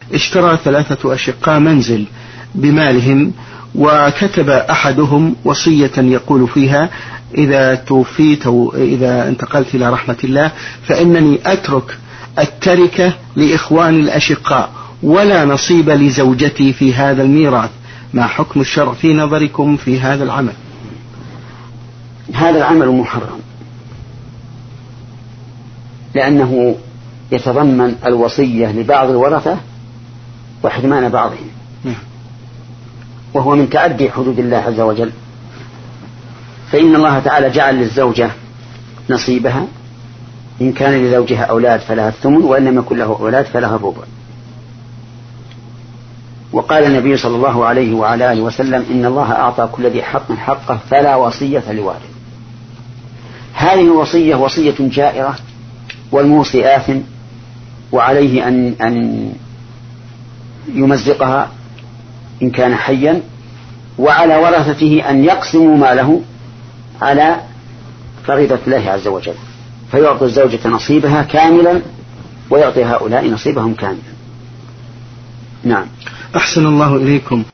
اشترى 3 أشقاء منزل بمالهم، وكتب أحدهم وصية يقول فيها: إذا توفيت أو إذا انتقلت إلى رحمة الله فإنني أترك التركة لإخواني الأشقاء ولا نصيب لزوجتي في هذا الميراث. ما حكم الشرع في نظركم في هذا العمل؟ هذا العمل محرم، لأنه يتضمن الوصية لبعض الورثة وحرمان بعضهم، وهو من تعدي حدود الله عز وجل. فإن الله تعالى جعل للزوجة نصيبها، إن كان لزوجها أولاد فلها الثمن، وإن لم يكن له أولاد فلها الربع. وقال النبي صلى الله عليه وعلى آله وسلم: إن الله أعطى كل ذي حق حقه فلا وصية لوارث. هذه الوصية وصية جائرة، والموصي آثم، وعليه أن يمزقها إن كان حيا، وعلى ورثته أن يقسموا ماله على فريضة الله عز وجل، فيعطي الزوجة نصيبها كاملا ويعطي هؤلاء نصيبهم كاملا. نعم. أحسن الله إليكم.